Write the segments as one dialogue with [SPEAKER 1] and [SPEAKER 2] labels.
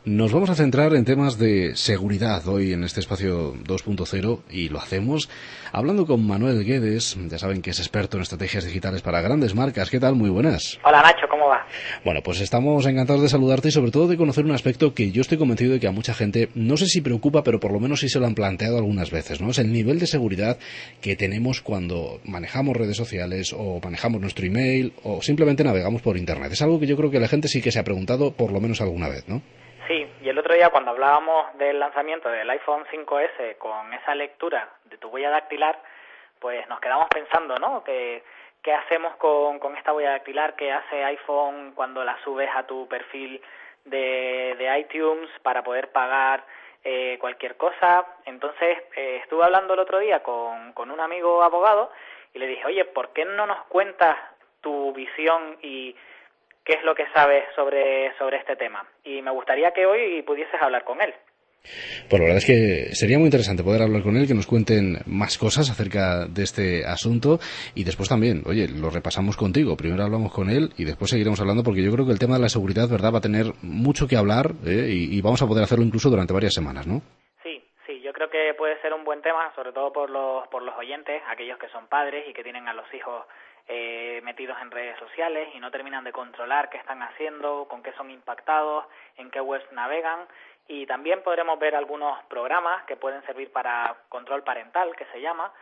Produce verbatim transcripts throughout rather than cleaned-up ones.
[SPEAKER 1] Nos vamos a centrar en temas de seguridad hoy en este espacio dos punto cero y lo hacemos hablando con Manuel Guedes, ya saben que es experto en estrategias digitales para grandes marcas. ¿Qué tal? Muy buenas.
[SPEAKER 2] Hola Nacho, ¿cómo va?
[SPEAKER 1] Bueno, pues estamos encantados de saludarte y sobre todo de conocer un aspecto que yo estoy convencido de que a mucha gente, no sé si preocupa, pero por lo menos sí se lo han planteado algunas veces, ¿no? Es el nivel de seguridad que tenemos cuando manejamos redes sociales o manejamos nuestro email o simplemente navegamos por internet. Es algo que yo creo que la gente sí que se ha preguntado por lo menos alguna vez, ¿no?
[SPEAKER 2] Sí, y el otro día cuando hablábamos del lanzamiento del iPhone cinco ese con esa lectura de tu huella dactilar, pues nos quedamos pensando, ¿no? Que, ¿Qué hacemos con, con esta huella dactilar? ¿Qué hace iPhone cuando la subes a tu perfil de, de iTunes para poder pagar eh, cualquier cosa? Entonces eh, estuve hablando el otro día con, con un amigo abogado y le dije, oye, ¿por qué no nos cuentas tu visión y qué es lo que sabes sobre, sobre este tema? Y me gustaría que hoy pudieses hablar con él.
[SPEAKER 1] Pues la verdad es que sería muy interesante poder hablar con él, que nos cuenten más cosas acerca de este asunto y después también, oye, lo repasamos contigo. Primero hablamos con él y después seguiremos hablando porque yo creo que el tema de la seguridad, ¿verdad?, va a tener mucho que hablar ¿eh? y, y vamos a poder hacerlo incluso durante varias semanas, ¿no?
[SPEAKER 2] Sí, sí, yo creo que puede ser un buen tema, sobre todo por los, por los oyentes, aquellos que son padres y que tienen a los hijos eh, metidos en redes sociales y no terminan de controlar qué están haciendo, con qué son impactados, en qué webs navegan. Y también podremos ver algunos programas que pueden servir para control parental, que se llama,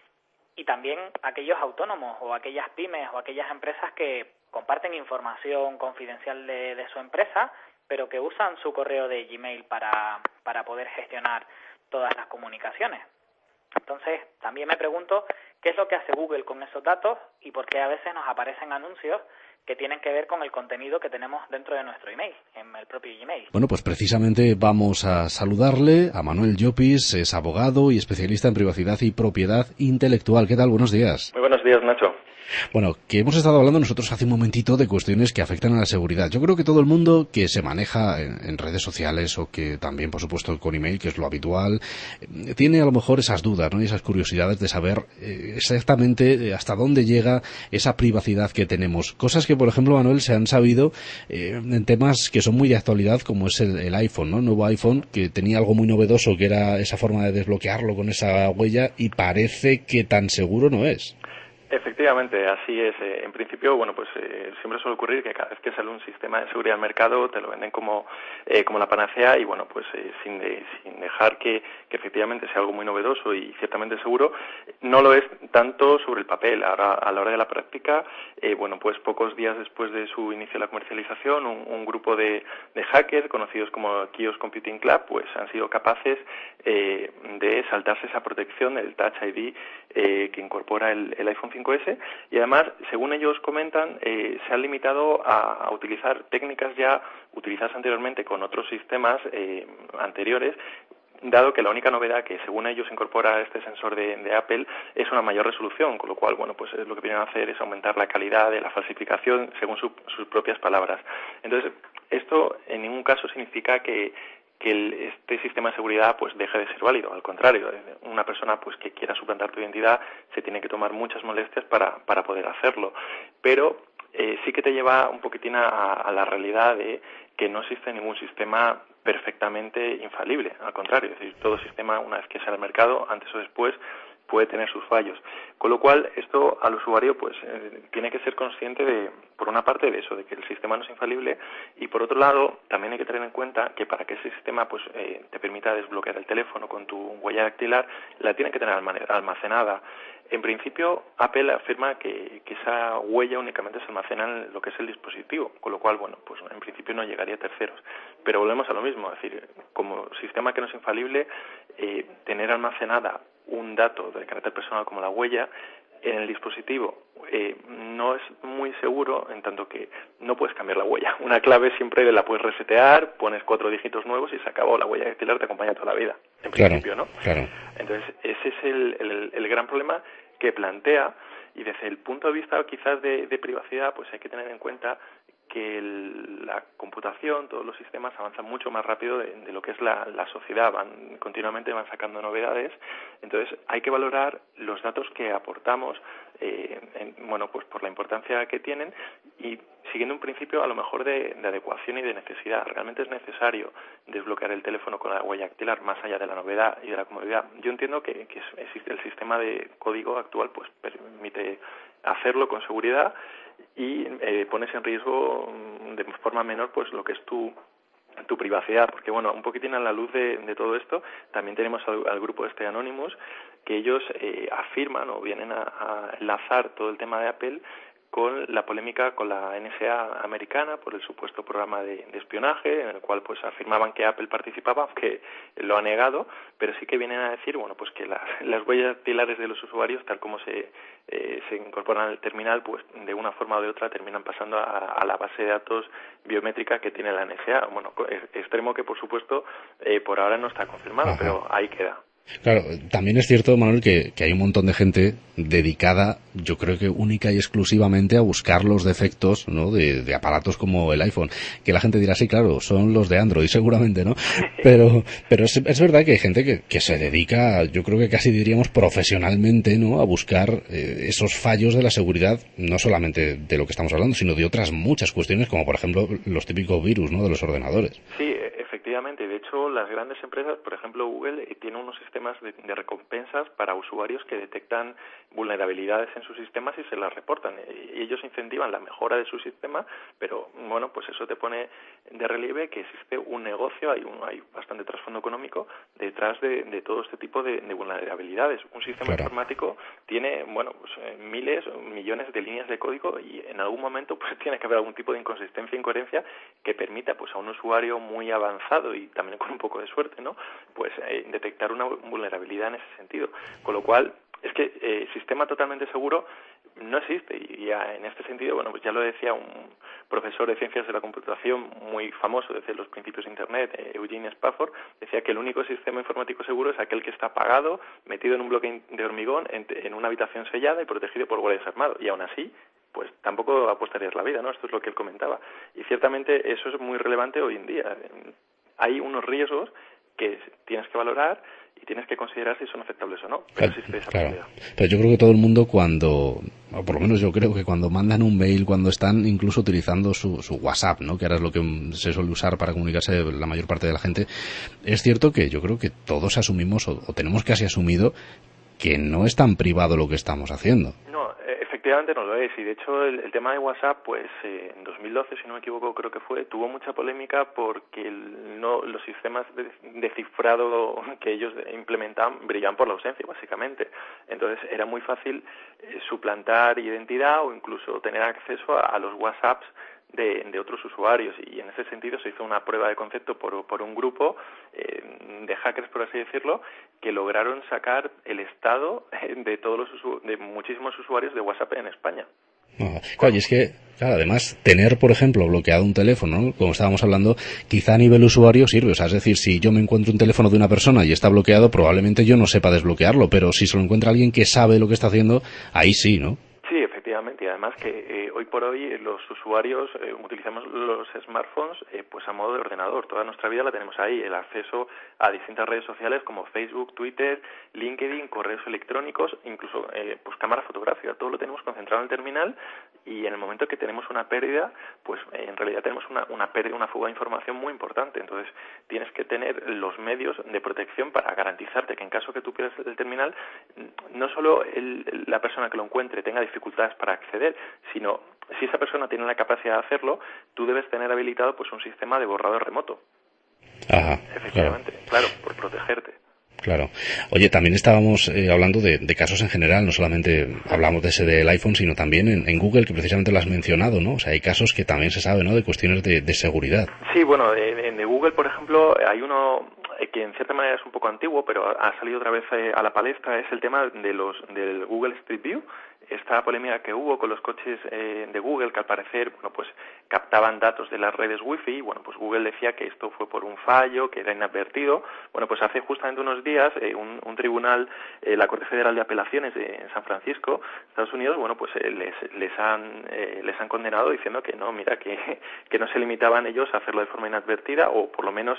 [SPEAKER 2] y también aquellos autónomos o aquellas pymes o aquellas empresas que comparten información confidencial de, de su empresa, pero que usan su correo de Gmail para, para poder gestionar todas las comunicaciones. Entonces, también me pregunto qué es lo que hace Google con esos datos y por qué a veces nos aparecen anuncios que tienen que ver con el contenido que tenemos dentro de nuestro email, en el propio Gmail.
[SPEAKER 1] Bueno, pues precisamente vamos a saludarle a Manuel Llopis, es abogado y especialista en privacidad y propiedad intelectual. ¿Qué tal? Buenos días.
[SPEAKER 3] Muy buenos días, Nacho.
[SPEAKER 1] Bueno, que hemos estado hablando nosotros hace un momentito de cuestiones que afectan a la seguridad. Yo creo que todo el mundo que se maneja en, en redes sociales o que también, por supuesto, con email, que es lo habitual, eh, tiene a lo mejor esas dudas, ¿no? Y esas curiosidades de saber eh, exactamente hasta dónde llega esa privacidad que tenemos. Cosas que, por ejemplo, Manuel, se han sabido eh, en temas que son muy de actualidad, como es el, el iPhone, ¿no? El nuevo iPhone, que tenía algo muy novedoso, que era esa forma de desbloquearlo con esa huella, y parece que tan seguro no es.
[SPEAKER 3] Efectivamente, así es. En principio, bueno, pues eh, siempre suele ocurrir que cada vez que sale un sistema de seguridad al mercado te lo venden como eh, como la panacea y, bueno, pues eh, sin, de, sin dejar que, que efectivamente sea algo muy novedoso y ciertamente seguro, no lo es tanto sobre el papel. Ahora, a la hora de la práctica, eh, bueno, pues pocos días después de su inicio de la comercialización, un, un grupo de, de hackers conocidos como Kiosk Computing Club, pues han sido capaces eh, de saltarse esa protección del Touch I D eh, que incorpora el, el iPhone cinco ese y además, según ellos comentan, eh, se han limitado a, a utilizar técnicas ya utilizadas anteriormente con otros sistemas eh, anteriores, dado que la única novedad que según ellos incorpora este sensor de, de Apple es una mayor resolución, con lo cual, bueno, pues lo que vienen a hacer es aumentar la calidad de la falsificación según su, sus propias palabras. Entonces, esto en ningún caso significa que que el, este sistema de seguridad pues deje de ser válido. Al contrario, una persona pues que quiera suplantar tu identidad se tiene que tomar muchas molestias para, para poder hacerlo. Pero eh, sí que te lleva un poquitín a, a la realidad de que no existe ningún sistema perfectamente infalible. Al contrario, es decir, todo sistema, una vez que sale al mercado, antes o después, puede tener sus fallos. Con lo cual, esto al usuario pues eh, tiene que ser consciente de, por una parte, de eso, de que el sistema no es infalible, y por otro lado, también hay que tener en cuenta que para que ese sistema pues eh, te permita desbloquear el teléfono con tu huella dactilar, la tiene que tener almacenada. En principio, Apple afirma que, que esa huella únicamente se almacena en lo que es el dispositivo, con lo cual, bueno, pues en principio no llegaría a terceros. Pero volvemos a lo mismo, es decir, como sistema que no es infalible, eh, tener almacenada un dato de carácter personal como la huella en el dispositivo eh, no es muy seguro, en tanto que no puedes cambiar la huella. Una clave siempre la puedes resetear, pones cuatro dígitos nuevos y se acabó. La huella dactilar te acompaña toda la vida, en
[SPEAKER 1] Claro,
[SPEAKER 3] principio, ¿no?
[SPEAKER 1] Claro.
[SPEAKER 3] Entonces, ese es el, el, el gran problema que plantea, y desde el punto de vista quizás de, de privacidad, pues hay que tener en cuenta que el, la computación, todos los sistemas avanzan mucho más rápido de, de lo que es la, la sociedad, van continuamente van sacando novedades, entonces hay que valorar los datos que aportamos, eh, en, bueno, pues por la importancia que tienen, y siguiendo un principio a lo mejor de, de adecuación y de necesidad. ¿Realmente es necesario desbloquear el teléfono con la huella dactilar más allá de la novedad y de la comodidad? Yo entiendo que, que existe el sistema de código actual, pues permite hacerlo con seguridad y eh, pones en riesgo de forma menor pues lo que es tu tu privacidad, porque bueno, un poquitín a la luz de, de todo esto, también tenemos al, al grupo este Anonymous, que ellos eh, afirman o vienen a, a enlazar todo el tema de Apple con la polémica con la N S A americana por el supuesto programa de, de espionaje, en el cual pues afirmaban que Apple participaba, aunque lo ha negado, pero sí que vienen a decir, bueno, pues que las, las huellas dactilares de los usuarios, tal como se eh, se incorporan al terminal, pues de una forma o de otra terminan pasando a, a la base de datos biométrica que tiene la N S A. Bueno, extremo que por supuesto eh, por ahora no está confirmado, Ajá. pero ahí queda.
[SPEAKER 1] Claro, también es cierto, Manuel, que, que hay un montón de gente dedicada, yo creo que única y exclusivamente a buscar los defectos, ¿no?, de, de aparatos como el iPhone. Que la gente dirá, sí, claro, son los de Android, seguramente, ¿no? Pero, pero es, es verdad que hay gente que, que se dedica, yo creo que casi diríamos profesionalmente, ¿no?, a buscar eh, esos fallos de la seguridad, no solamente de lo que estamos hablando, sino de otras muchas cuestiones, como por ejemplo los típicos virus, ¿no?, de los ordenadores.
[SPEAKER 3] Sí, efectivamente. De hecho, las grandes empresas, por ejemplo Google, eh, tiene unos sistemas de, de recompensas para usuarios que detectan vulnerabilidades en sus sistemas y se las reportan. Y ellos incentivan la mejora de su sistema, pero bueno, pues eso te pone de relieve que existe un negocio, hay, un, hay bastante trasfondo económico detrás de, de todo este tipo de, de vulnerabilidades. Un sistema claro. informático tiene, bueno, pues eh, miles, millones de líneas de código y en algún momento pues tiene que haber algún tipo de inconsistencia e incoherencia que permita pues a un usuario muy avanzado y también con un poco de suerte, ¿no?, pues eh, detectar una vulnerabilidad en ese sentido. Con lo cual, es que eh, sistema totalmente seguro no existe y ya en este sentido, bueno, pues ya lo decía un profesor de ciencias de la computación muy famoso desde los principios de Internet, eh, Eugene Spafford, decía que el único sistema informático seguro es aquel que está apagado, metido en un bloque de hormigón, en, en una habitación sellada y protegido por guardias armados, y aún así pues tampoco apostarías la vida, ¿no? Esto es lo que él comentaba. Y ciertamente eso es muy relevante hoy en día. Hay unos riesgos que tienes que valorar y tienes que considerar si son aceptables o no, pero
[SPEAKER 1] claro,
[SPEAKER 3] existe esa
[SPEAKER 1] claro.
[SPEAKER 3] posibilidad.
[SPEAKER 1] Pero yo creo que todo el mundo cuando, o por lo menos yo creo que cuando mandan un mail, cuando están incluso utilizando su, su WhatsApp, ¿no?, que ahora es lo que se suele usar para comunicarse la mayor parte de la gente, es cierto que yo creo que todos asumimos, o, o tenemos casi asumido, que no es tan privado lo que estamos haciendo.
[SPEAKER 3] No, efectivamente no lo es, y de hecho el, el tema de WhatsApp, pues eh, en dos mil doce, si no me equivoco, creo que fue, tuvo mucha polémica porque el, no, los sistemas de, de cifrado que ellos implementaban brillaban por la ausencia, básicamente. Entonces era muy fácil eh, suplantar identidad o incluso tener acceso a, a los WhatsApps De, de otros usuarios, y en ese sentido se hizo una prueba de concepto por, por un grupo eh, de hackers, por así decirlo, que lograron sacar el estado de todos los usu- de muchísimos usuarios de WhatsApp en España.
[SPEAKER 1] Ah, claro, y es que, claro, además, tener, por ejemplo, bloqueado un teléfono, ¿no?, como estábamos hablando, quizá a nivel usuario sirve. O sea, es decir, si yo me encuentro un teléfono de una persona y está bloqueado, probablemente yo no sepa desbloquearlo, pero si se lo encuentra alguien que sabe lo que está haciendo, ahí sí, ¿no?
[SPEAKER 3] Sí, efectivamente, y además que eh, hoy por hoy los usuarios eh, utilizamos los smartphones eh, pues a modo de ordenador. Toda nuestra vida la tenemos ahí, el acceso a distintas redes sociales como Facebook, Twitter, LinkedIn, correos electrónicos, incluso eh, pues cámara fotográfica, todo lo tenemos concentrado en el terminal, y en el momento que tenemos una pérdida, pues eh, en realidad tenemos una, una pérdida, una fuga de información muy importante. Entonces tienes que tener los medios de protección para garantizarte que en caso que tú pierdas el terminal, no solo el, la persona que lo encuentre tenga dificultades para acceder, sino si esa persona tiene la capacidad de hacerlo, tú debes tener habilitado pues un sistema de borrado remoto.
[SPEAKER 1] Ajá,
[SPEAKER 3] efectivamente, claro, claro, por protegerte.
[SPEAKER 1] Claro. Oye, también estábamos eh, hablando de, de casos en general, no solamente hablamos de ese del iPhone, sino también en, en Google, que precisamente lo has mencionado, ¿no? O sea, hay casos que también se sabe, ¿no?, de cuestiones de, de seguridad.
[SPEAKER 3] Sí, bueno, de, de, de Google, por ejemplo, hay uno que en cierta manera es un poco antiguo, pero ha salido otra vez a la palestra, es el tema de los del Google Street View. Esta polémica que hubo con los coches eh, de Google, que al parecer, bueno, pues captaban datos de las redes Wi-Fi. Bueno, pues Google decía que esto fue por un fallo, que era inadvertido. Bueno, pues hace justamente unos días eh, un, un tribunal, eh, la Corte Federal de Apelaciones de en San Francisco, Estados Unidos, bueno, pues eh, les les han eh, les han condenado diciendo que no, mira, que que no se limitaban ellos a hacerlo de forma inadvertida, o por lo menos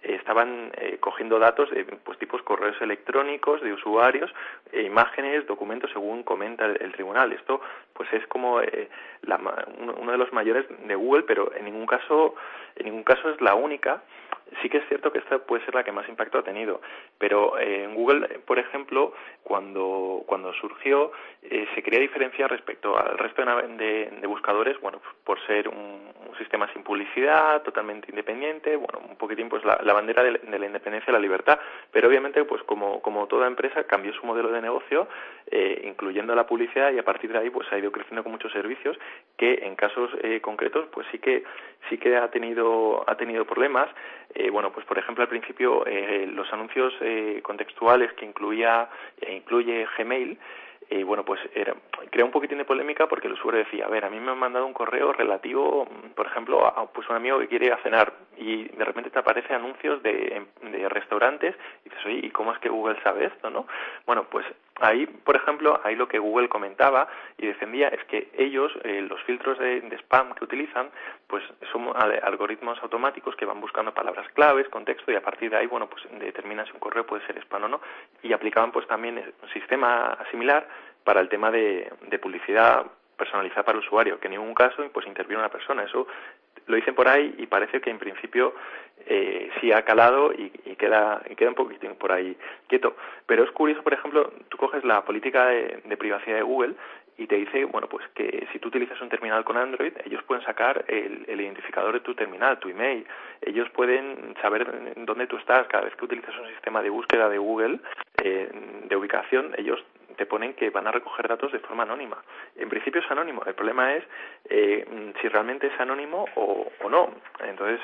[SPEAKER 3] eh, estaban eh, cogiendo datos de pues tipos correos electrónicos de usuarios, eh, imágenes, documentos, según comenta el, el tribunal. Esto pues es como eh, la, uno de los mayores de Google, pero en ningún caso en ningún caso es la única. Sí que es cierto que esta puede ser la que más impacto ha tenido, pero eh, en Google, por ejemplo, cuando cuando surgió, eh, se quería diferenciar respecto al resto de, de, de buscadores, bueno, por ser un, un sistema sin publicidad, totalmente independiente, bueno, un poquitín pues la, la bandera de, de la independencia y la libertad, pero obviamente pues como como toda empresa cambió su modelo de negocio, eh, incluyendo la publicidad, y a partir de ahí pues ha ido creciendo con muchos servicios que en casos eh, concretos pues sí que sí que ha tenido ha tenido problemas. Eh, bueno, pues por ejemplo al principio eh, los anuncios eh, contextuales que incluía eh, incluye Gmail, eh, bueno, pues era, crea un poquitín de polémica porque el usuario decía, a ver, a mí me han mandado un correo relativo, por ejemplo, a pues un amigo que quiere ir a cenar, y de repente te aparecen anuncios de, de restaurantes, y dices, oye, ¿y cómo es que Google sabe esto, no? Bueno, pues ahí, por ejemplo, ahí lo que Google comentaba y defendía es que ellos, eh, los filtros de, de spam que utilizan, pues son algoritmos automáticos que van buscando palabras claves, contexto, y a partir de ahí, bueno, pues determinan si un correo puede ser spam o no, y aplicaban pues también un sistema similar para el tema de, de publicidad personalizada para el usuario, que en ningún caso pues interviene una persona. Eso lo dicen por ahí y parece que en principio eh, sí ha calado y, y queda y queda un poquitín por ahí quieto. Pero es curioso, por ejemplo, tú coges la política de, de privacidad de Google y te dice, bueno, pues que si tú utilizas un terminal con Android, ellos pueden sacar el, el identificador de tu terminal, tu email. Ellos pueden saber dónde tú estás. Cada vez que utilizas un sistema de búsqueda de Google, eh, de ubicación, ellos te ponen que van a recoger datos de forma anónima. En principio es anónimo. El problema es eh, si realmente es anónimo o, o no. Entonces,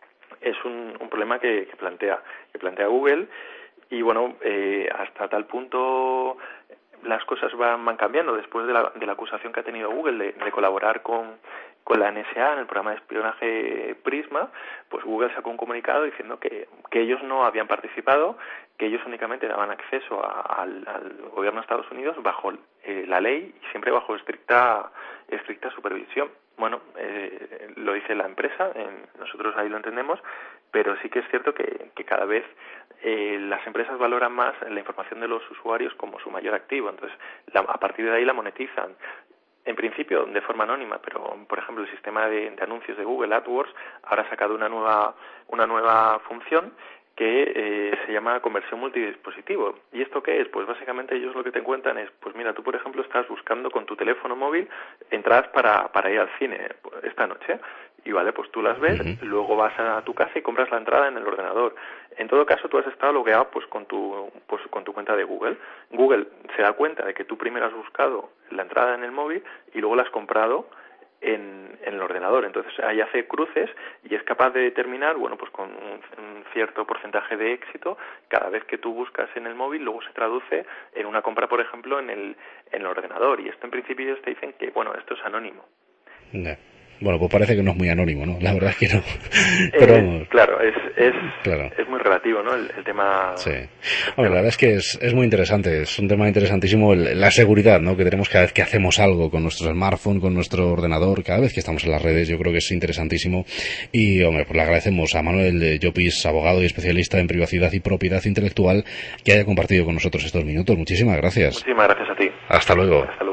[SPEAKER 3] es un, un problema que, que plantea que plantea Google. Y bueno, eh, hasta tal punto las cosas van, van cambiando después de la, de la acusación que ha tenido Google de, de colaborar con, con la N S A en el programa de espionaje Prisma. Pues Google sacó un comunicado diciendo que, que ellos no habían participado, que ellos únicamente daban acceso a, al, al gobierno de Estados Unidos bajo eh, la ley y siempre bajo estricta estricta supervisión. Bueno, eh, lo dice la empresa, eh, nosotros ahí lo entendemos, pero sí que es cierto que, que cada vez eh, las empresas valoran más la información de los usuarios como su mayor activo. Entonces, la, a partir de ahí la monetizan. En principio de forma anónima, pero por ejemplo el sistema de, de anuncios de Google AdWords ahora ha sacado una nueva una nueva función que eh, se llama conversión multidispositivo. ¿Y esto qué es? Pues básicamente ellos lo que te cuentan es, pues mira, tú por ejemplo estás buscando con tu teléfono móvil entradas para, para ir al cine esta noche, y vale, pues tú las ves, uh-huh. Luego vas a tu casa y compras la entrada en el ordenador. En todo caso, tú has estado logueado pues con tu pues con tu cuenta de Google. Google se da cuenta de que tú primero has buscado la entrada en el móvil y luego la has comprado en, en el ordenador. Entonces ahí hace cruces y es capaz de determinar, bueno, pues con un, un cierto porcentaje de éxito, cada vez que tú buscas en el móvil, luego se traduce en una compra, por ejemplo, en el, en el ordenador. Y esto en principio ellos te dicen que, bueno, esto es anónimo.
[SPEAKER 1] No. Bueno, pues parece que no es muy anónimo, ¿no? La verdad es que no. Pero vamos.
[SPEAKER 3] Eh, claro, es es,
[SPEAKER 1] claro.
[SPEAKER 3] es muy relativo, ¿no? El, el tema.
[SPEAKER 1] Sí. Bueno, la verdad es que es, es muy interesante. Es un tema interesantísimo el, la seguridad, ¿no? Que tenemos cada vez que hacemos algo con nuestro smartphone, con nuestro ordenador, cada vez que estamos en las redes. Yo creo que es interesantísimo. Y, hombre, pues le agradecemos a Manuel Llopis, abogado y especialista en privacidad y propiedad intelectual, que haya compartido con nosotros estos minutos. Muchísimas gracias.
[SPEAKER 3] Muchísimas gracias a ti.
[SPEAKER 1] Hasta luego.
[SPEAKER 3] Hasta luego.